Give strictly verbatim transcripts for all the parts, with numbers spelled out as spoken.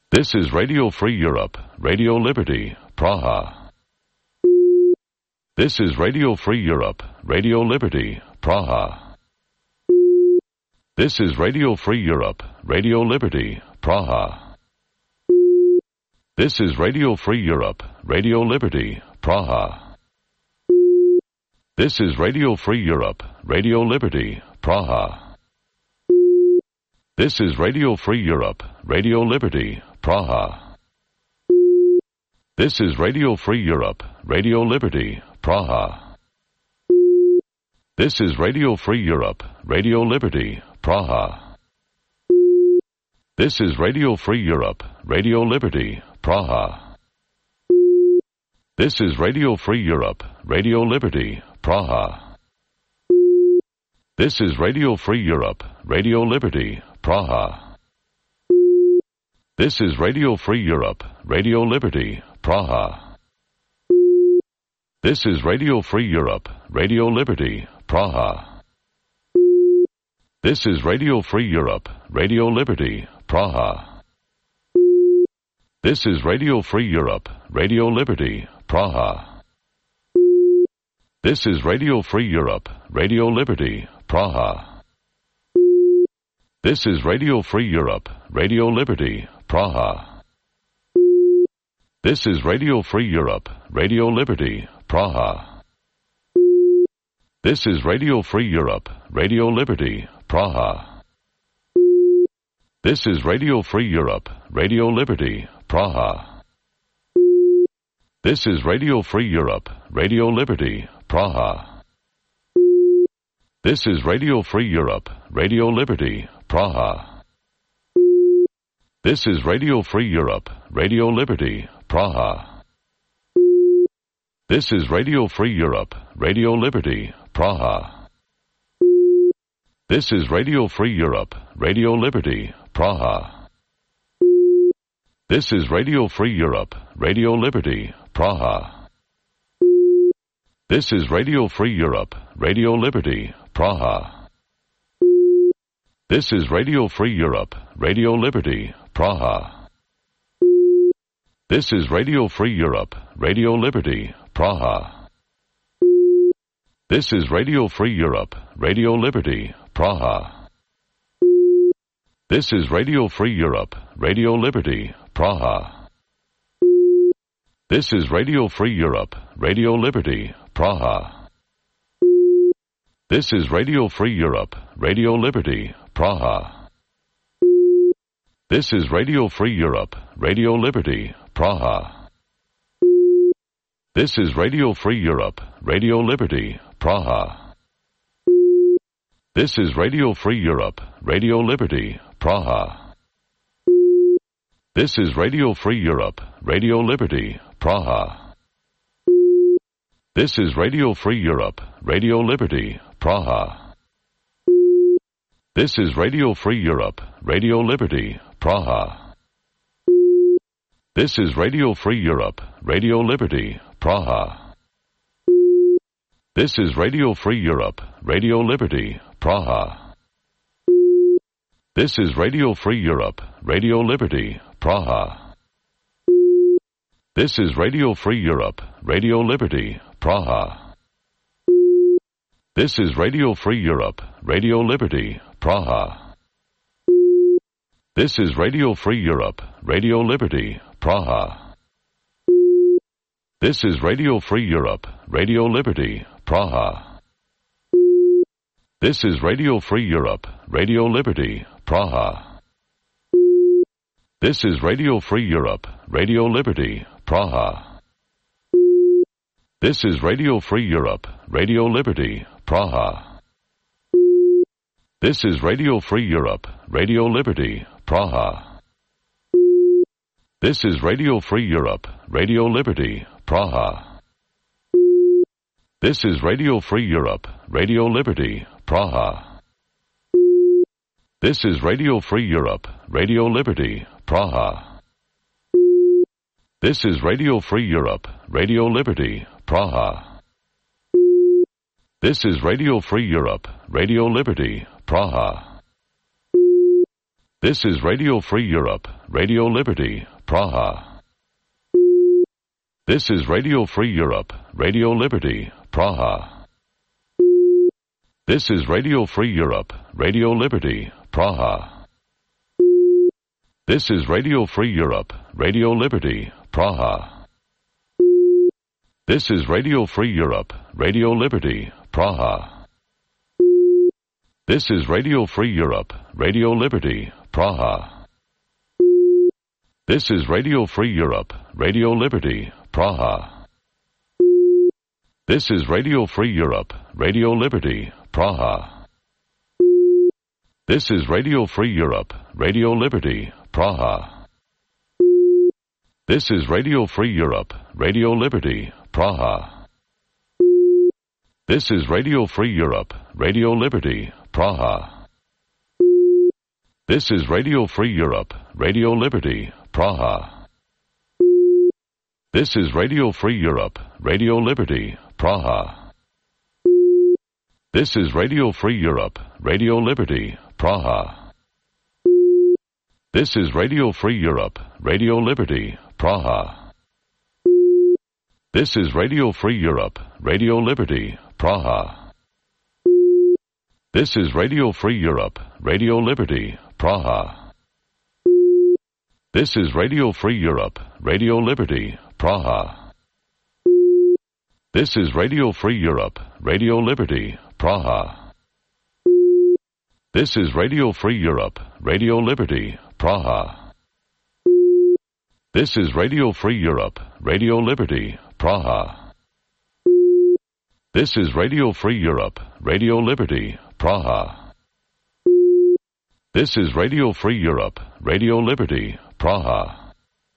This is Radio Free Europe, Radio Liberty, Praha. This is Radio Free Europe, Radio Liberty, Praha. This is Radio Free Europe, Radio Liberty, Praha. This is Radio Free Europe, Radio Liberty, Praha. This is Radio Free Europe, Radio Liberty, Praha. This is Radio Free Europe, Radio Liberty, Praha. This is Radio Free Europe, Radio Liberty, Praha. This is Radio Free Europe, Radio Liberty, Praha. This is Radio Free Europe, Radio Liberty, Praha. This is Radio Free Europe, Radio Liberty, Praha. This is Radio Free Europe, Radio Liberty, Praha. This is Radio Free Europe, Radio Liberty, Praha. This is Radio Free Europe, Radio Liberty, Praha. This is Radio Free Europe, Radio Liberty, Praha. This is Radio Free Europe, Radio Liberty, Praha. This is Radio Free Europe, Radio Liberty, Praha. This is Radio Free Europe, Radio Liberty, Praha. This is Radio Free Europe, Radio Liberty, Praha. This is Radio Free Europe, Radio Liberty, Praha. This is Radio Free Europe, Radio Liberty, Praha. This is Radio Free Europe, Radio Liberty, Praha. This is Radio Free Europe, Radio Liberty, Praha. This is Radio Free Europe, Radio Liberty, Praha. This is Radio Free Europe, Radio Liberty, Praha. This is Radio Free Europe, Radio Liberty, Praha. This is Radio Free Europe, Radio Liberty, Praha. This is Radio Free Europe, Radio Liberty, Praha. This is Radio Free Europe, Radio Liberty, Praha. This is Radio Free Europe, Radio Liberty, Praha. This is Radio Free Europe, Radio Liberty, Praha. This is Radio Free Europe, Radio Liberty, Praha. This is Radio Free Europe, Radio Liberty, Praha. This is Radio Free Europe, Radio Liberty, Praha. This is Radio Free Europe, Radio Liberty, Praha. This is Radio Free Europe, Radio Liberty, Praha. This is Radio Free Europe, Radio Liberty, Praha. This is Radio Free Europe, Radio Liberty, Praha. This is Radio Free Europe, Radio Liberty, Praha. This is Radio Free Europe, Radio Liberty, Praha. This is Radio Free Europe, Radio Liberty, Praha. This is Radio Free Europe, Radio Liberty, Praha. This is Radio Free Europe, Radio Liberty, Praha. This is Radio Free Europe, Radio Liberty, Praha. This is Radio Free Europe, Radio Liberty, Praha. This is Radio Free Europe, Radio Liberty, Praha. This is Radio Free Europe, Radio Liberty, Praha. This is Radio Free Europe, Radio Liberty, Praha. This is Radio Free Europe, Radio Liberty, Praha. This is Radio Free Europe, Radio Liberty, Praha. This is Radio Free Europe, Radio Liberty, Praha. This is Radio Free Europe, Radio Liberty, Praha. This is Radio Free Europe, Radio Liberty, Praha. This is Radio Free Europe, Radio Liberty, Praha. This is Radio Free Europe, Radio Liberty, Praha. This is Radio Free Europe, Radio Liberty, Praha. This is Radio Free Europe, Radio Liberty, Praha. This is Radio Free Europe, Radio Liberty, Praha. This is Radio Free Europe, Radio Liberty, Praha. This is Radio Free Europe, Radio Liberty, Praha. This is Radio Free Europe, Radio Liberty, Praha. This is Radio Free Europe, Radio Liberty, Praha. This is Radio Free Europe, Radio Liberty, Praha. This is Radio Free Europe, Radio Liberty, Praha. This is Radio Free Europe, Radio Liberty, Praha. This is Radio Free Europe, Radio Liberty, Praha. This is Radio Free Europe, Radio Liberty, Praha. This is Radio Free Europe, Radio Liberty, Praha. This is Radio Free Europe, Radio Liberty, Praha. This is Radio Free Europe, Radio Liberty, Praha. This is Radio Free Europe, Radio Liberty, Praha. This is Radio Free Europe, Radio Liberty, Praha. This is Radio Free Europe, Radio Liberty, Praha. This is Radio Free Europe, Radio Liberty, Praha. This is Radio Free Europe, Radio Liberty, Praha. This is Radio Free Europe, Radio Liberty, Praha. This is Radio Free Europe, Radio Liberty, Praha. This is Radio Free Europe, Radio Liberty, Praha. This is Radio Free Europe, Radio Liberty, Praha.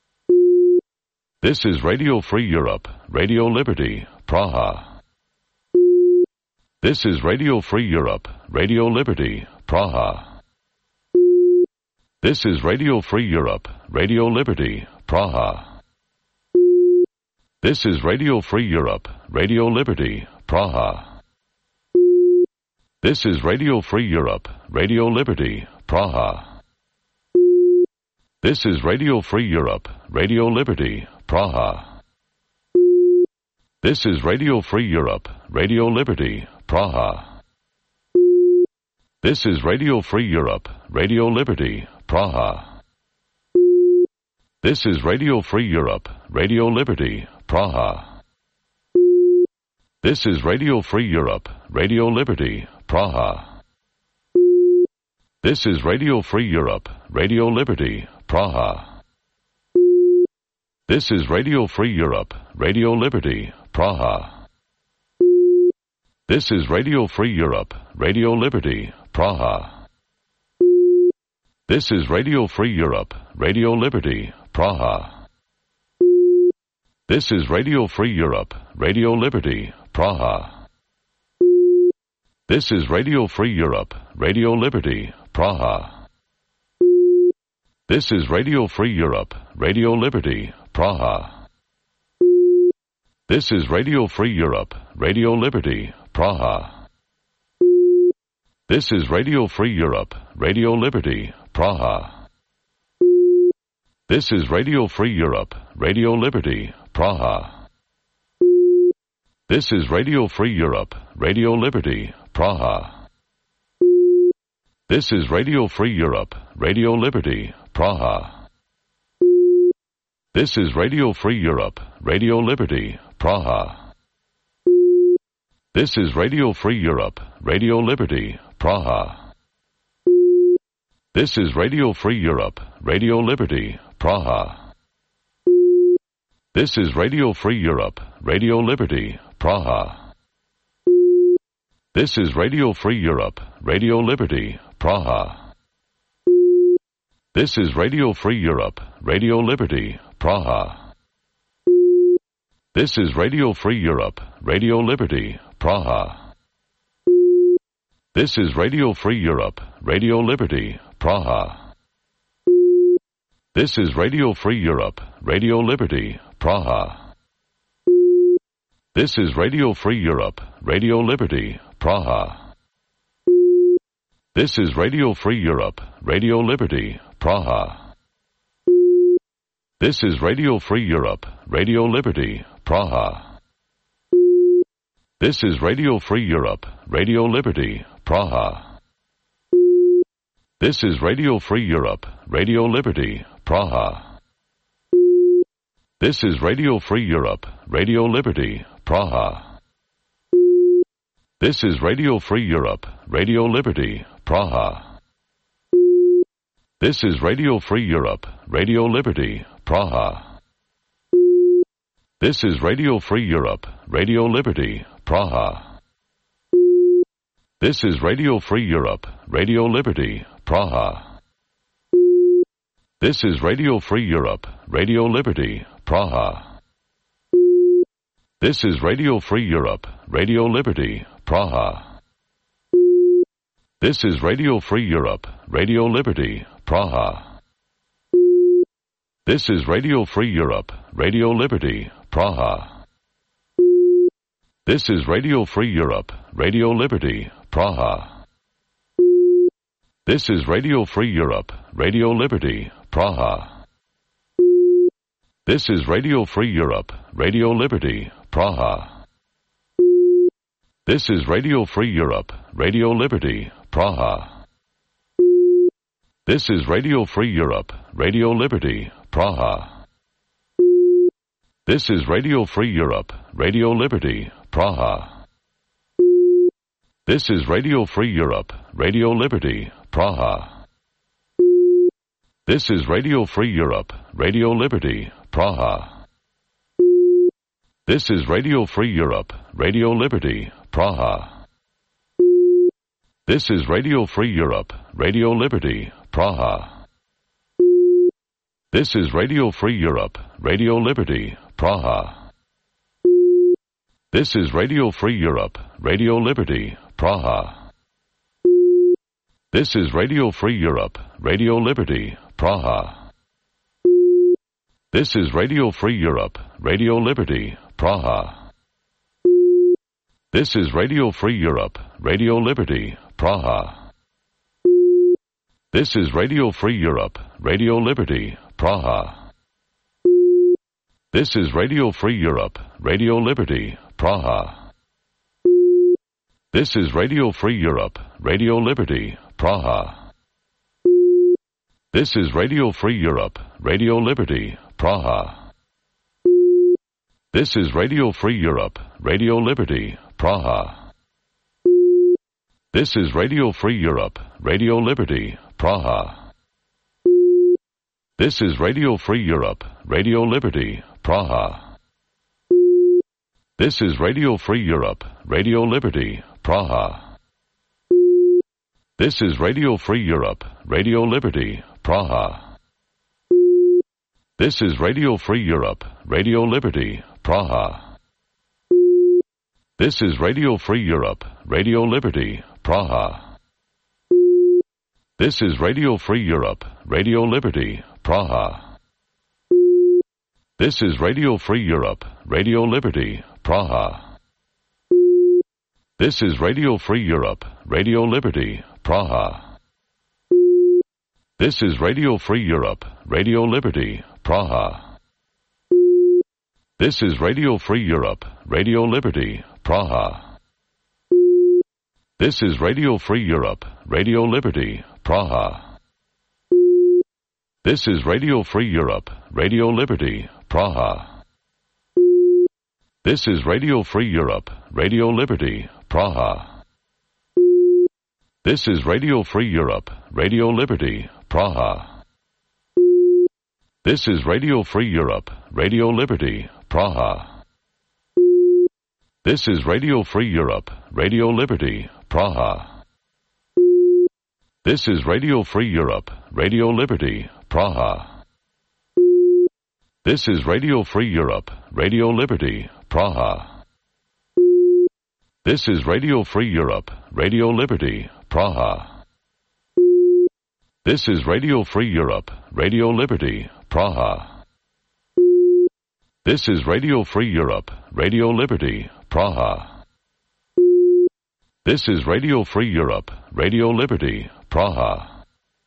This is Radio Free Europe, Radio Liberty, Praha. This is Radio Free Europe, Radio Liberty, Praha. This is Radio Free Europe, Radio Liberty, Praha. This is Radio Free Europe, Radio Liberty, Praha. This is Radio Free Europe, Radio Liberty, Praha. This is Radio Free Europe, Radio Liberty, Praha. This is Radio Free Europe, Radio Liberty, Praha. This is Radio Free Europe, Radio Liberty, Praha. This is Radio Free Europe, Radio Liberty, Praha. This is Radio Free Europe, Radio Liberty, Praha. This is Radio Free Europe, Radio Liberty, Praha. This is Radio Free Europe, Radio Liberty, Praha. This is Radio Free Europe, Radio Liberty, Praha. This is Radio Free Europe, Radio Liberty, Praha. This is Radio Free Europe, Radio Liberty, Praha. This is Radio Free Europe, Radio Liberty, Praha. This is Radio Free Europe, Radio Liberty, Praha. This is Radio Free Europe, Radio Liberty, Praha. This is Radio Free Europe, Radio Liberty, Praha. This is Radio Free Europe, Radio Liberty, Praha. This is Radio Free Europe, Radio Liberty, Praha. This is Radio Free Europe, Radio Liberty, Praha. This is Radio Free Europe, Radio Liberty, Praha. This is Radio Free Europe, Radio Liberty, Praha. This is Radio Free Europe, Radio Liberty, Praha. This is Radio Free Europe, Radio Liberty, Praha. This is Radio Free Europe, Radio Liberty, Praha. This is Radio Free Europe, Radio Liberty, Praha. This is Radio Free Europe, Radio Liberty, Praha. This is Radio Free Europe, Radio Liberty, Praha. This is Radio Free Europe, Radio Liberty, Praha. This is Radio Free Europe, Radio Liberty, Praha. This is Radio Free Europe, Radio Liberty, Praha. This is Radio Free Europe, Radio Liberty, Praha. This is Radio Free Europe, Radio Liberty, Praha. This is Radio Free Europe, Radio Liberty, Praha. This is Radio Free Europe, Radio Liberty, Praha. This is Radio Free Europe, Radio Liberty, Praha. This is Radio Free Europe, Radio Liberty, Praha. This is Radio Free Europe, Radio Liberty, Praha. This is Radio Free Europe, Radio Liberty, Praha. This is Radio Free Europe, Radio Liberty, Praha. This is Radio Free Europe, Radio Liberty, Praha. This is Radio Free Europe, Radio Liberty, Praha. This is Radio Free Europe, Radio Liberty, Praha. This is Radio Free Europe, Radio Liberty, Praha. This is Radio Free Europe, Radio Liberty, Praha. This is Radio Free Europe, Radio Liberty, Praha. This is Radio Free Europe, Radio Liberty, Praha. This is Radio Free Europe, Radio Liberty, Praha. This is Radio Free Europe, Radio Liberty, Praha. This is Radio Free Europe, Radio Liberty, Praha. This is Radio Free Europe, Radio Liberty, Praha. This is Radio Free Europe, Radio Liberty, Praha. This is Radio Free Europe, Radio Liberty, Praha. This is Radio Free Europe, Radio Liberty, Praha. This is Radio Free Europe, Radio Liberty, Praha. This is Radio Free Europe, Radio Liberty, Praha. This is Radio Free Europe, Radio Liberty, Praha. This is Radio Free Europe, Radio Liberty, Praha. This is Radio Free Europe, Radio Liberty, Praha. This is Radio Free Europe, Radio Liberty, Praha. This is Radio Free Europe, Radio Liberty, Praha. This is Radio Free Europe, Radio Liberty, Praha. This is Radio Free Europe, Radio Liberty, Praha. This is Radio Free Europe, Radio Liberty, Praha. This is Radio Free Europe, Radio Liberty, Praha. This is Radio Free Europe, Radio Liberty, Praha. This is Radio Free Europe, Radio Liberty, Praha. This is Radio Free Europe, Radio Liberty, Praha. This is Radio Free Europe, Radio Liberty, Praha. This is Radio Free Europe, Radio Liberty, Praha. This is Radio Free Europe, Radio Liberty, Praha. This is Radio Free Europe, Radio Liberty, Praha. This is Radio Free Europe, Radio Liberty, Praha. This is Radio Free Europe, Radio Liberty, Praha. This is Radio Free Europe, Radio Liberty, Praha. This is Radio Free Europe, Radio Liberty, Praha. This is Radio Free Europe, Radio Liberty, Praha. This is Radio Free Europe, Radio Liberty, Praha. This is Radio Free Europe, Radio Liberty, Praha. This is Radio Free Europe, Radio Liberty, Praha. This is Radio Free Europe, Radio Liberty, Praha. This is Radio Free Europe, Radio Liberty, Praha. This is Radio Free Europe, Radio Liberty, Praha. This is Radio Free Europe, Radio Liberty, Praha. This is Radio Free Europe, Radio Liberty, Praha. This is Radio Free Europe, Radio Liberty, Praha.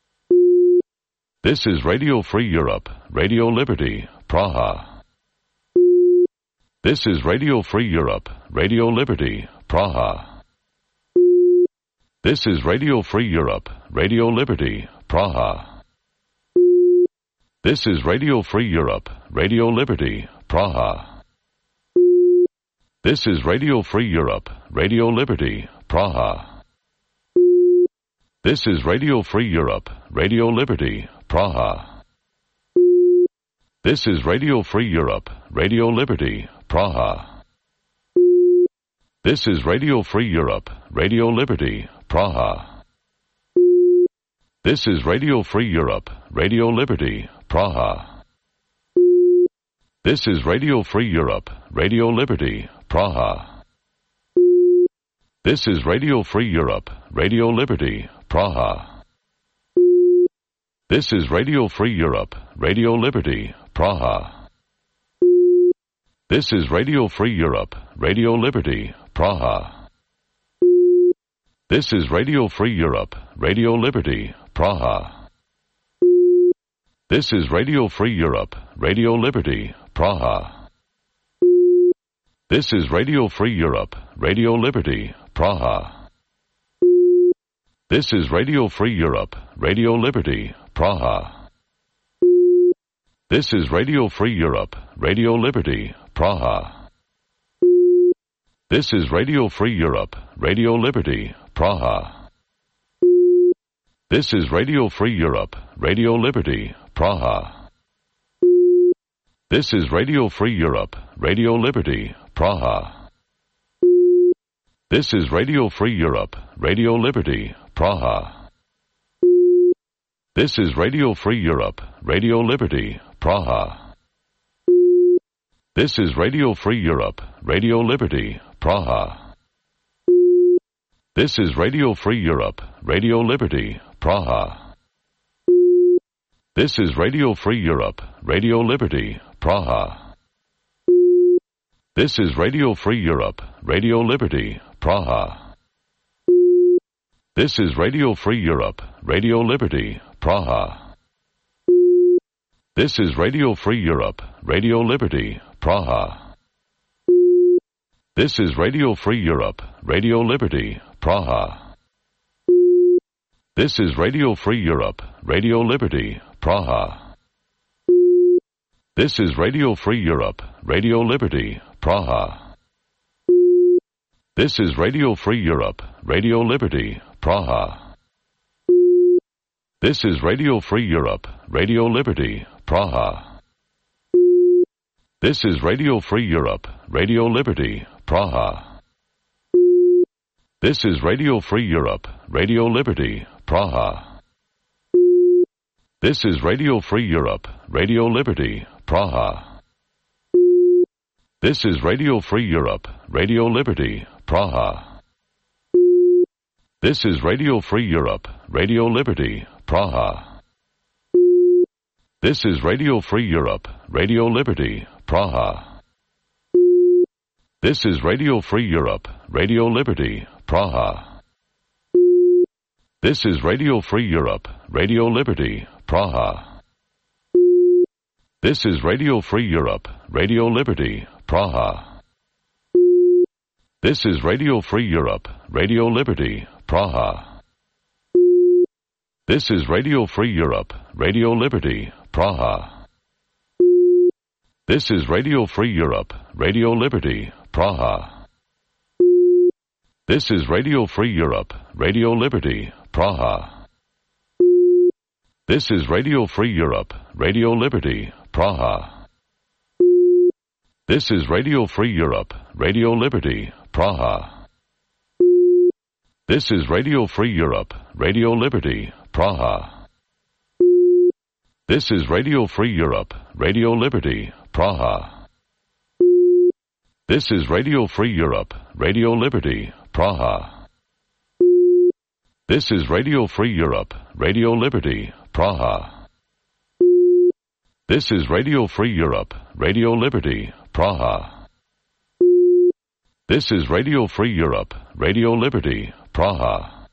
This is Radio Free Europe, Radio Liberty, Praha. This is Radio Free Europe, Radio Liberty, Praha. This is Radio Free Europe, Radio Liberty, Praha. This is Radio Free Europe, Radio Liberty, Praha. This is Radio Free Europe, Radio Liberty, Praha. This is Radio Free Europe, Radio Liberty, Praha. This is Radio Free Europe, Radio Liberty, Praha. This is Radio Free Europe, Radio Liberty, Praha. This is Radio Free Europe, Radio Liberty, Praha. This is Radio Free Europe, Radio Liberty, Praha. This is Radio Free Europe, Radio Liberty, Praha. This is Radio Free Europe, Radio Liberty, Praha. This is Radio Free Europe, Radio Liberty, Praha. This is Radio Free Europe, Radio Liberty, Praha. This is Radio Free Europe, Radio Liberty, Praha. This is Radio Free Europe, Radio Liberty, Praha. This is Radio Free Europe, Radio Liberty, Praha. This is Radio Free Europe, Radio Liberty, Praha. This is Radio Free Europe, Radio Liberty, Praha. This is Radio Free Europe, Radio Liberty, Praha. This is Radio Free Europe, Radio Liberty, Praha. This is Radio Free Europe, Radio Liberty, Praha. This is Radio Free Europe, Radio Liberty, Praha. This is Radio Free Europe, Radio Liberty, Praha. This is Radio Free Europe, Radio Liberty, Praha. This is Radio Free Europe, Radio Liberty, Praha. This is Radio Free Europe, Radio Liberty, Praha. This is Radio Free Europe, Radio Liberty, Praha. This is Radio Free Europe, Radio Liberty, Praha. This is Radio Free Europe, Radio Liberty, Praha. This is Radio Free Europe, Radio Liberty, Praha. This is Radio Free Europe, Radio Liberty, Praha. This is Radio Free Europe, Radio Liberty, Praha. This is Radio Free Europe, Radio Liberty, Praha. This is Radio Free Europe, Radio Liberty, Praha. This is Radio Free Europe, Radio Liberty, Praha. This is Radio Free Europe, Radio Liberty, Praha. This is Radio Free Europe, Radio Liberty, Praha. This is Radio Free Europe, Radio Liberty, Praha. This is Radio Free Europe, Radio Liberty, Praha. This is Radio Free Europe, Radio Liberty, Praha. This is Radio Free Europe, Radio Liberty, Praha. This is Radio Free Europe, Radio Liberty, Praha. This is Radio Free Europe, Radio Liberty, Praha. This is Radio Free Europe, Radio Liberty, Praha. This is Radio Free Europe, Radio Liberty, Praha. This is Radio Free Europe, Radio Liberty, Praha. This is Radio Free Europe, Radio Liberty, Praha. This is Radio Free Europe, Radio Liberty, Praha. This is Radio Free Europe, Radio Liberty, Praha. This is Radio Free Europe, Radio Liberty, Praha. This is Radio Free Europe, Radio Liberty, Praha. This is Radio Free Europe, Radio Liberty, Praha. This is Radio Free Europe, Radio Liberty, Praha. This is Radio Free Europe, Radio Liberty, Praha.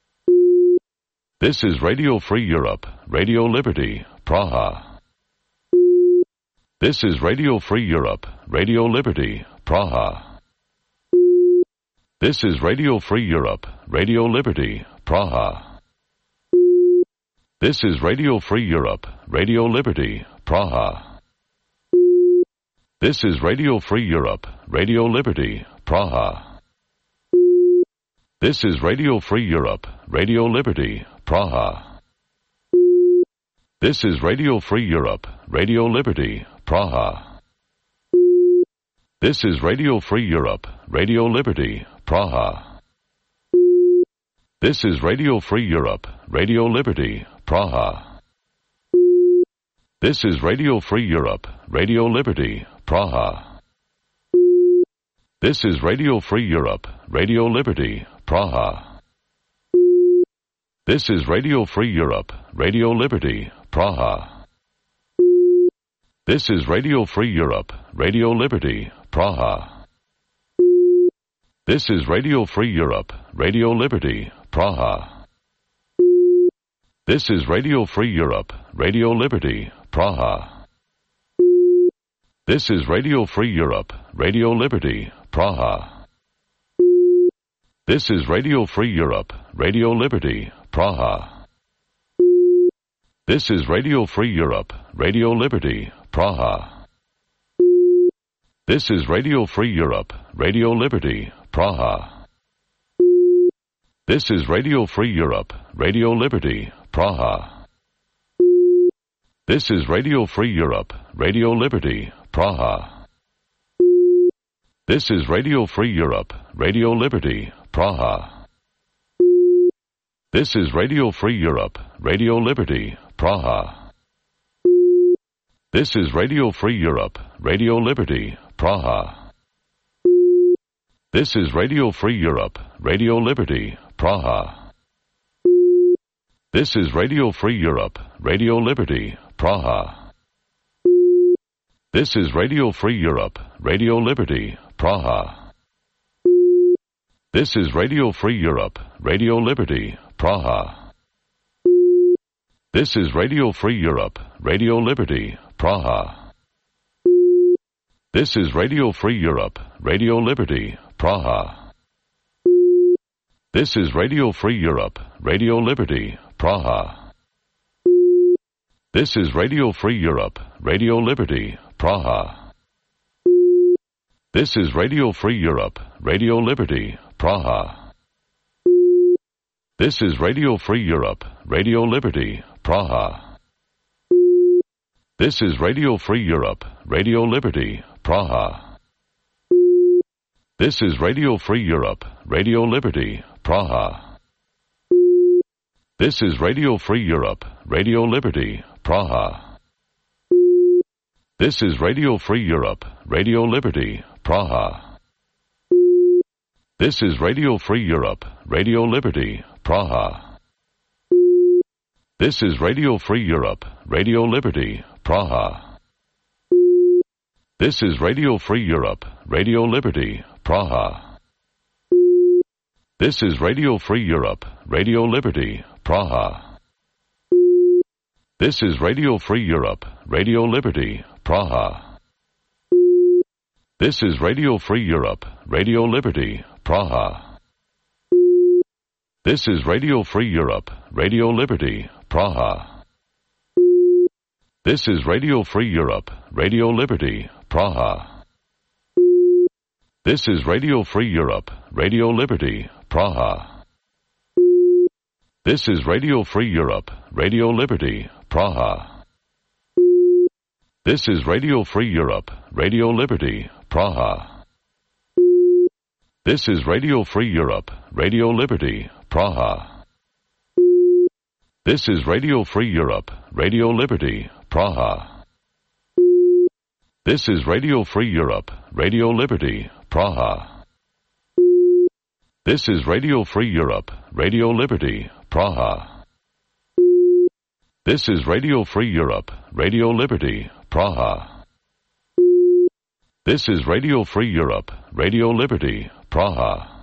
This is Radio Free Europe, Radio Liberty, Praha. This is Radio Free Europe, Radio Liberty, Praha. This is Radio Free Europe, Radio Liberty, Praha. This is Radio Free Europe, Radio Liberty, Praha. This is Radio Free Europe, Radio Liberty, Praha. This is Radio Free Europe, Radio Liberty, Praha. This is Radio Free Europe, Radio Liberty, Praha. This is Radio Free Europe, Radio Liberty, Praha. This is Radio Free Europe, Radio Liberty, Praha. This is Radio Free Europe, Radio Liberty, Praha. This is Radio Free Europe, Radio Liberty, Praha. This is Radio Free Europe, Radio Liberty, Praha. This is Radio Free Europe, Radio Liberty, Praha. This is Radio Free Europe, Radio Liberty, Praha. This is Radio Free Europe, Radio Liberty, Praha. This is Radio Free Europe, Radio Liberty, Praha. This is Radio Free Europe, Radio Liberty, Praha. This is Radio Free Europe, Radio Liberty, Praha. This is Radio Free Europe, Radio Liberty, Praha. This is Radio Free Europe, Radio Liberty, Praha. This is Radio Free Europe, Radio Liberty, Praha. This is Radio Free Europe, Radio Liberty, Praha. This is Radio Free Europe, Radio Liberty, Praha. This is Radio Free Europe, Radio Liberty, Praha. This is Radio Free Europe, Radio Liberty, Praha. This is Radio Free Europe, Radio Liberty, Praha. This is Radio Free Europe, Radio Liberty, Praha. This is Radio Free Europe, Radio Liberty, Praha. This is Radio Free Europe, Radio Liberty, Praha. This is Radio Free Europe, Radio Liberty, Praha. This is Radio Free Europe, Radio Liberty, Praha. This is Radio Free Europe, Radio Liberty, Praha. This is Radio Free Europe, Radio Liberty, Praha. This is Radio Free Europe, Radio Liberty, Praha. This is Radio Free Europe, Radio Liberty, Praha. This is Radio Free Europe, Radio Liberty, Praha. This is Radio Free Europe, Radio Liberty, Praha. This is Radio Free Europe, Radio Liberty, Praha. This is Radio Free Europe, Radio Liberty, Praha. This is Radio Free Europe, Radio Liberty, Praha. This is Radio Free Europe, Radio Liberty, Praha. This is Radio Free Europe, Radio Liberty, Praha. This is Radio Free Europe, Radio Liberty, Praha. This is Radio Free Europe, Radio Liberty, Praha. This is Radio Free Europe, Radio Liberty, Praha. This is Radio Free Europe, Radio Liberty, Praha. This is Radio Free Europe, Radio Liberty, Praha. This is Radio Free Europe, Radio Liberty, Praha. This is Radio Free Europe, Radio Liberty, Praha. This is Radio Free Europe, Radio Liberty, Praha. This is Radio Free Europe, Radio Liberty, Praha. This is Radio Free Europe, Radio Liberty, Praha. This is Radio Free Europe, Radio Liberty, Praha. This is Radio Free Europe, Radio Liberty, Praha. This is Radio Free Europe, Radio Liberty, Praha.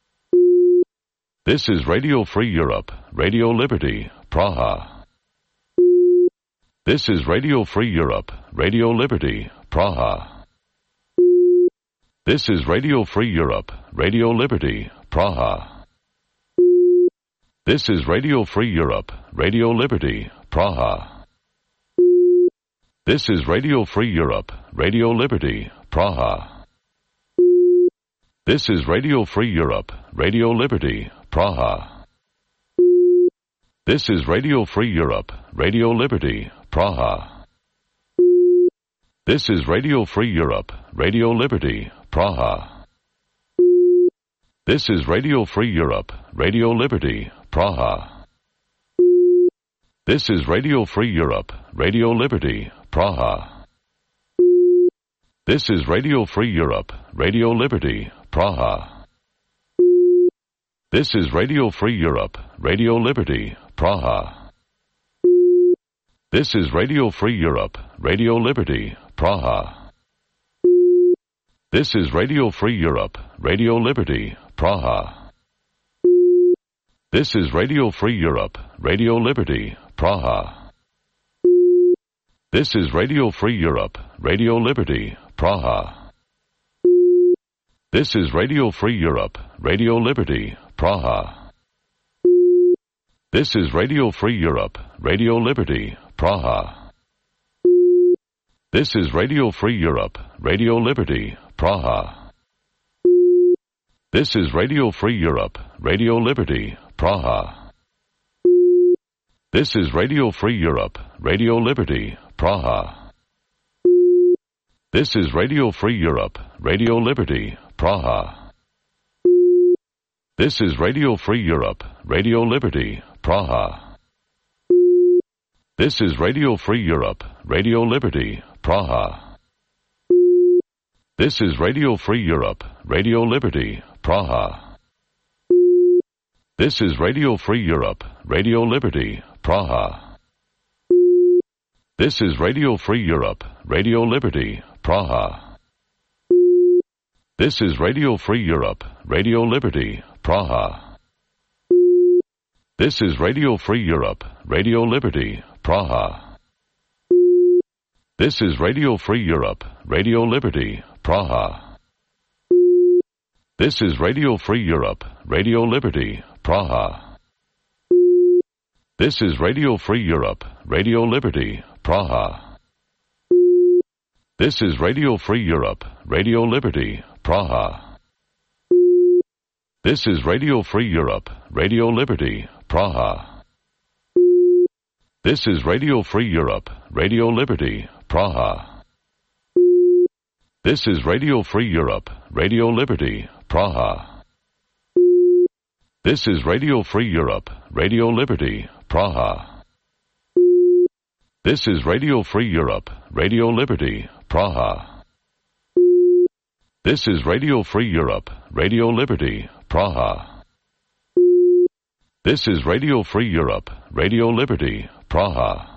This is Radio Free Europe, Radio Liberty, Praha. This is Radio Free Europe, Radio Liberty, Praha. This is Radio Free Europe, Radio Liberty, Praha. This is Radio Free Europe, Radio Liberty, Praha. This is Radio Free Europe, Radio Liberty, Praha. This is Radio Free Europe, Radio Liberty, Praha. This is Radio Free Europe, Radio Liberty, Praha. This is Radio Free Europe, Radio Liberty, Praha. This is Radio Free Europe, Radio Liberty, Praha. This is Radio Free Europe, Radio Liberty, Praha. This is Radio Free Europe, Radio Liberty, Praha. This is Radio Free Europe, Radio Liberty, Praha. This is Radio Free Europe, Radio Liberty, Praha. This is Radio Free Europe, Radio Liberty, Praha. This is Radio Free Europe, Radio Liberty, Praha. This is Radio Free Europe, Radio Liberty, Praha. This is Radio Free Europe, Radio Liberty, Praha. This is Radio Free Europe, Radio Liberty, Praha. This is Radio Free Europe, Radio Liberty, Praha. This is Radio Free Europe, Radio Liberty, Praha. This is Radio Free Europe, Radio Liberty, Praha. This is Radio Free Europe, Radio Liberty, Praha. This is Radio Free Europe, Radio Liberty, Praha. This is Radio Free Europe, Radio Liberty, Praha. This is Radio Free Europe, Radio Liberty, Praha. This is Radio Free Europe, Radio Liberty, Praha. This is Radio Free Europe, Radio Liberty, Praha. This is Radio Free Europe, Radio Liberty, Praha. This is Radio Free Europe, Radio Liberty, Praha. This is Radio Free Europe, Radio Liberty, Praha. This is Radio Free Europe, Radio Liberty, Praha. This is Radio Free Europe, Radio Liberty, Praha. This is Radio Free Europe, Radio Liberty, Praha. This is Radio Free Europe, Radio Liberty, Praha. This is Radio Free Europe, Radio Liberty, Praha. This is Radio Free Europe, Radio Liberty, Praha. This is Radio Free Europe, Radio Liberty, Praha. This is Radio Free Europe, Radio Liberty, Praha. This is Radio Free Europe, Radio Liberty, Praha. This is Radio Free Europe, Radio Liberty, Praha.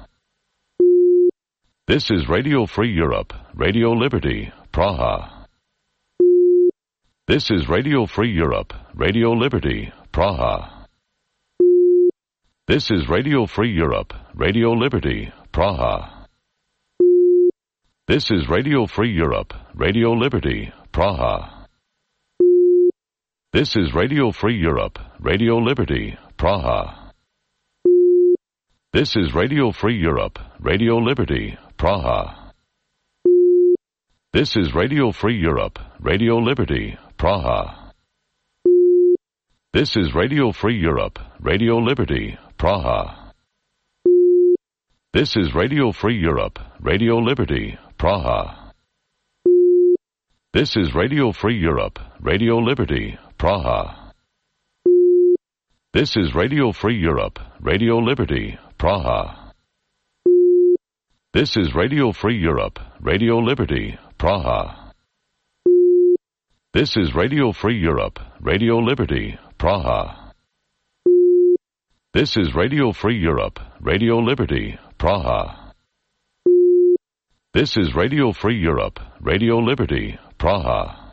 This is Radio Free Europe, Radio Liberty, Praha. This is Radio Free Europe, Radio Liberty, Praha. This is Radio Free Europe, Radio Liberty, Praha. This is Radio Free Europe, Radio Liberty, Praha. This is Radio Free Europe, Radio Liberty, Praha. This is Radio Free Europe, Radio Liberty, Praha. This is Radio Free Europe, Radio Liberty, Praha. This is Radio Free Europe, Radio Liberty, Praha. This is Radio Free Europe, Radio Liberty, Praha. This is Radio Free Europe, Radio Liberty, Praha. This is Radio Free Europe, Radio Liberty, Praha. This is Radio Free Europe, Radio Liberty, Praha. This is Radio Free Europe, Radio Liberty, Praha. This is Radio Free Europe, Radio Liberty, Praha. This is Radio Free Europe, Radio Liberty, Praha.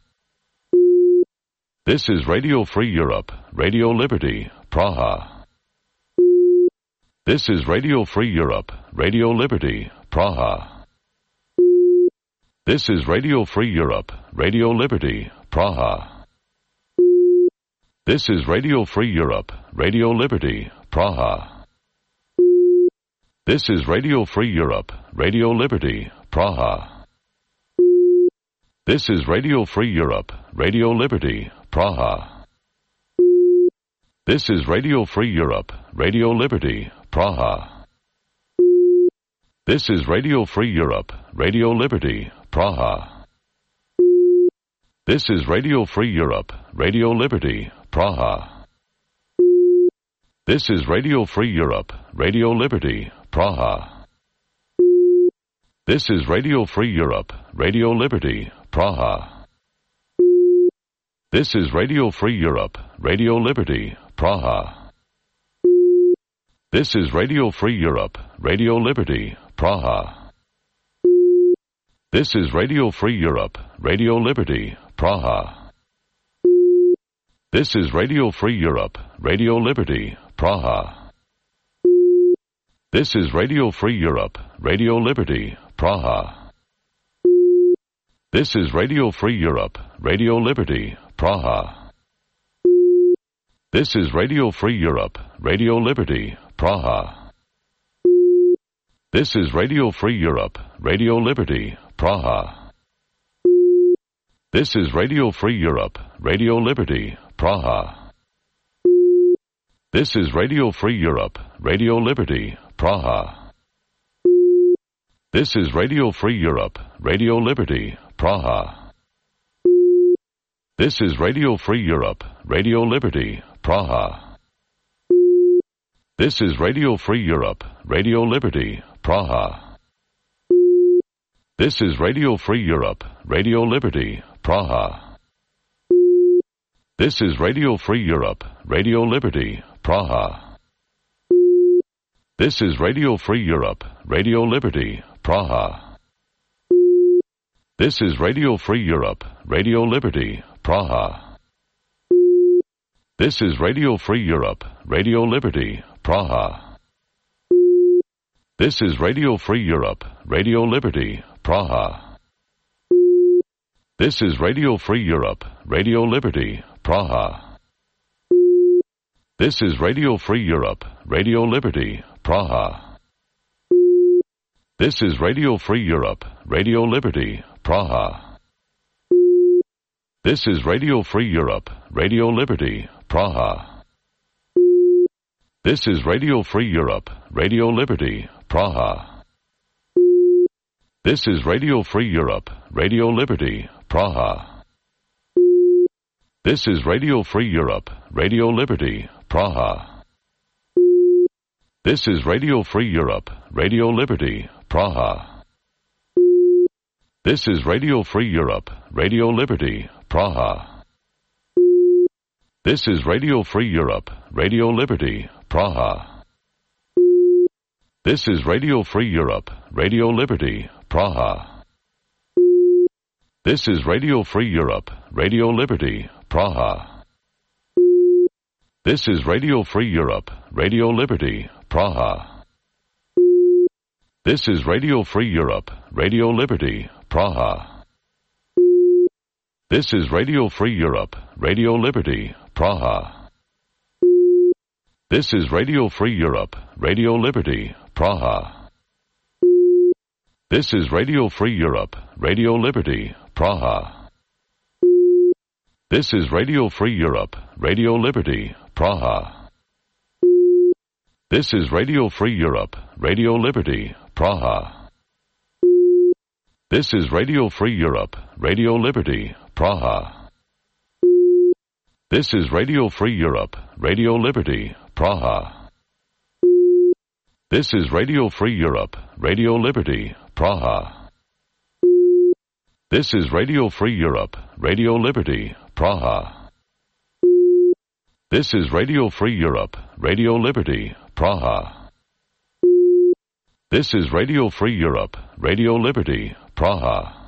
This is Radio Free Europe, Radio Liberty, Praha. This is Radio Free Europe, Radio Liberty, Praha. This is Radio Free Europe, Radio Liberty, Praha. This is Radio Free Europe, Radio Liberty, Praha. This is Radio Free Europe, Radio Liberty, Praha. This is Radio Free Europe, Radio Liberty, Praha. This is Radio Free Europe, Radio Liberty, Praha. This is Radio Free Europe, Radio Liberty, Praha. This is Radio Free Europe, Radio Liberty, Praha. This is Radio Free Europe, Radio Liberty, Praha. This is Radio Free Europe, Radio Liberty, Praha. This is Radio Free Europe, Radio Liberty, Praha. This is Radio Free Europe, Radio Liberty, Praha. This is Radio Free Europe, Radio Liberty, Praha. This is Radio Free Europe, Radio Liberty, Praha. This is Radio Free Europe, Radio Liberty, Praha. This is Radio Free Europe, Radio Liberty, Praha. This is Radio Free Europe, Radio Liberty, Praha. This is Radio Free Europe, Radio Liberty, Praha. This is Radio Free Europe, Radio Liberty, Praha. This is Radio Free Europe, Radio Liberty, Praha. This is Radio Free Europe, Radio Liberty, Praha. This is Radio Free Europe, Radio Liberty, Praha. This is Radio Free Europe, Radio Liberty, Praha. This is Radio Free Europe, Radio Liberty, Praha. This is Radio Free Europe, Radio Liberty, Praha. This is Radio Free Europe, Radio Liberty, Praha. This is Radio Free Europe, Radio Liberty, Praha. This is Radio Free Europe, Radio Liberty, Praha. This is Radio Free Europe, Radio Liberty, Praha. This is Radio Free Europe, Radio Liberty, Praha. This is Radio Free Europe, Radio Liberty, Praha. This is Radio Free Europe, Radio Liberty, Praha. This is Radio Free Europe, Radio Liberty, Praha. This is Radio Free Europe, Radio Liberty, Praha. This is Radio Free Europe, Radio Liberty, Praha. This is Radio Free Europe, Radio Liberty, Praha. This is Radio Free Europe, Radio Liberty, Praha. This is Radio Free Europe, Radio Liberty, Praha. This is Radio Free Europe, Radio Liberty, Praha. This is Radio Free Europe, Radio Liberty, Praha. This is Radio Free Europe, Radio Liberty, Praha. This is Radio Free Europe, Radio Liberty, Praha. This is Radio Free Europe, Radio Liberty, Praha. This is Radio Free Europe, Radio Liberty, Praha. This is Radio Free Europe, Radio Liberty, Praha. This is Radio Free Europe, Radio Liberty, Praha. This is Radio Free Europe, Radio Liberty, Praha. This is Radio Free Europe, Radio Liberty, Praha. This is Radio Free Europe, Radio Liberty, Praha. This is Radio Free Europe, Radio Liberty, Praha. This is Radio Free Europe, Radio Liberty, Praha. This is Radio Free Europe, Radio Liberty, Praha. This is Radio Free Europe, Radio Liberty, Praha. This is Radio Free Europe, Radio Liberty, Praha.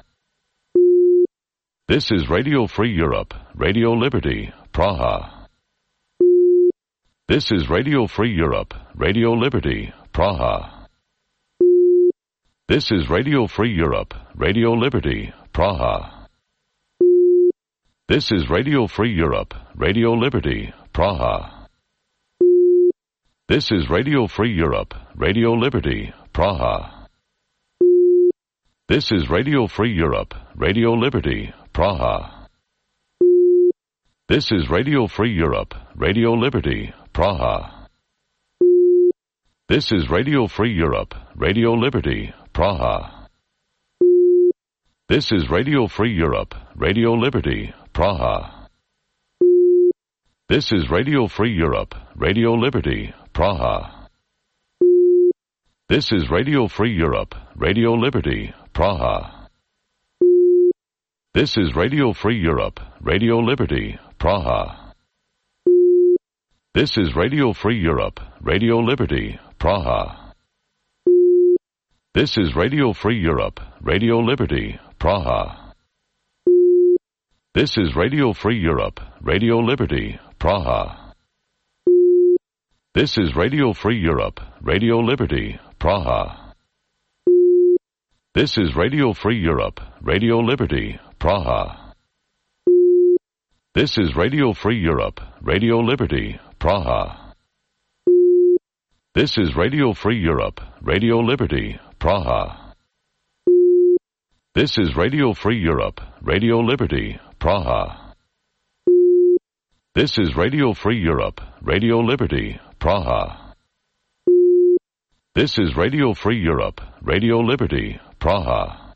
This is Radio Free Europe, Radio Liberty, Praha. This is Radio Free Europe, Radio Liberty, Praha. This is Radio Free Europe, Radio Liberty, Praha. This is Radio Free Europe, Radio Liberty, Praha. This is Radio Free Europe, Radio Liberty, Praha. This is Radio Free Europe, Radio Liberty, Praha. This is Radio Free Europe, Radio Liberty, Praha. This is Radio Free Europe, Radio Liberty, Praha. This is Radio Free Europe, Radio Liberty, Praha. This is Radio Free Europe, Radio Liberty, Praha. This is Radio Free Europe, Radio Liberty, Praha. This is Radio Free Europe, Radio Liberty, Praha. This is Radio Free Europe, Radio Liberty, Praha. This is Radio Free Europe, Radio Liberty, Praha. This is Radio Free Europe, Radio Liberty, Praha. This is Radio Free Europe, Radio Liberty, Praha. This is Radio Free Europe, Radio Liberty, Praha. This is Radio Free Europe, Radio Liberty, Praha. This is Radio Free Europe, Radio Liberty, Praha. This is Radio Free Europe, Radio Liberty, Praha. This is Radio Free Europe, Radio Liberty, Praha. This is Radio Free Europe, Radio Liberty, Praha.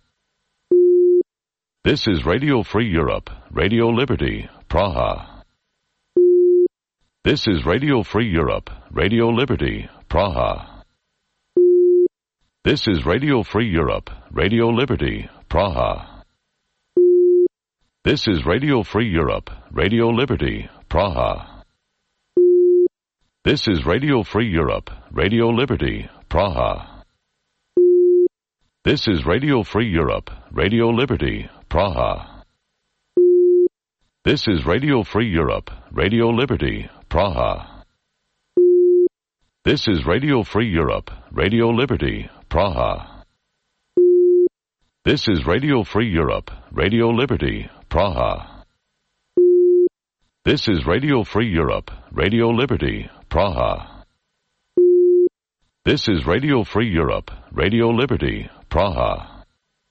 This is Radio Free Europe, Radio Liberty, Praha. This is Radio Free Europe, Radio Liberty, Praha. This is Radio Free Europe, Radio Liberty, Praha. This is Radio Free Europe, Radio Liberty, Praha. This is Radio Free Europe, Radio Liberty, Praha. This is Radio Free Europe, Radio Liberty, Praha. This is Radio Free Europe, Radio Liberty, Praha. This is Radio Free Europe, Radio Liberty, Praha. This is Radio Free Europe, Radio Liberty, Praha. This is Radio Free Europe, Radio Liberty, Praha. This is Radio Free Europe, Radio Liberty, Praha.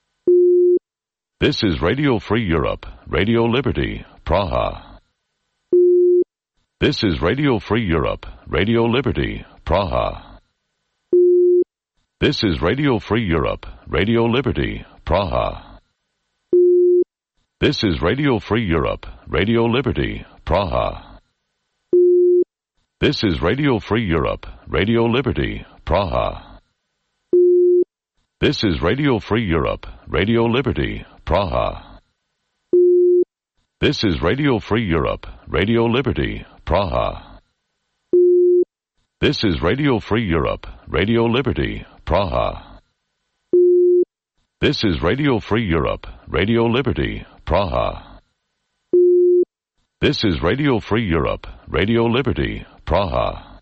This is Radio Free Europe, Radio Liberty, Praha. This is Radio Free Europe, Radio Liberty, Praha. This is Radio Free Europe, Radio Liberty, Praha. This is Radio Free Europe, Radio Liberty, Praha. This is Radio Free Europe, Radio Liberty, Praha. This is Radio Free Europe, Radio Liberty, Praha. This is Radio Free Europe, Radio Liberty, Praha. This is Radio Free Europe, Radio Liberty, Praha. This is Radio Free Europe, Radio Liberty, Praha. This is Radio Free Europe, Radio Liberty, Praha.